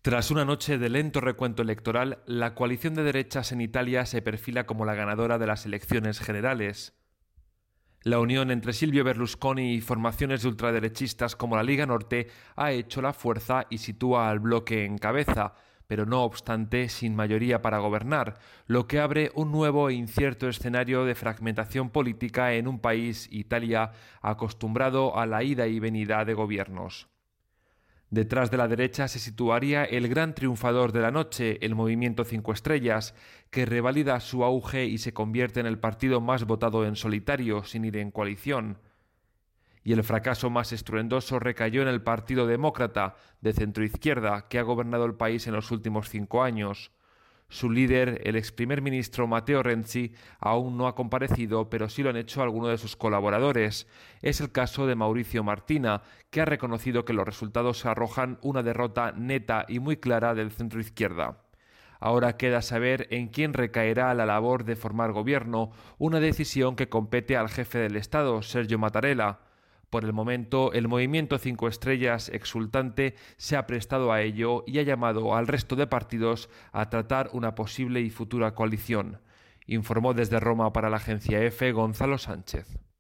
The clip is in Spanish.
Tras una noche de lento recuento electoral, la coalición de derechas en Italia se perfila como la ganadora de las elecciones generales. La unión entre Silvio Berlusconi y formaciones de ultraderechistas como la Liga Norte ha hecho la fuerza y sitúa al bloque en cabeza, pero no obstante sin mayoría para gobernar, lo que abre un nuevo e incierto escenario de fragmentación política en un país, Italia, acostumbrado a la ida y venida de gobiernos. Detrás de la derecha se situaría el gran triunfador de la noche, el Movimiento Cinco Estrellas, que revalida su auge y se convierte en el partido más votado en solitario, sin ir en coalición. Y el fracaso más estruendoso recayó en el Partido Demócrata, de centroizquierda, que ha gobernado el país en los últimos 5 años. Su líder, el ex primer ministro Matteo Renzi, aún no ha comparecido, pero sí lo han hecho algunos de sus colaboradores. Es el caso de Mauricio Martina, que ha reconocido que los resultados arrojan una derrota neta y muy clara del centroizquierda. Ahora queda saber en quién recaerá la labor de formar gobierno, una decisión que compete al jefe del Estado, Sergio Mattarella. Por el momento, el Movimiento Cinco Estrellas exultante se ha prestado a ello y ha llamado al resto de partidos a tratar una posible y futura coalición, informó desde Roma para la agencia EFE Gonzalo Sánchez.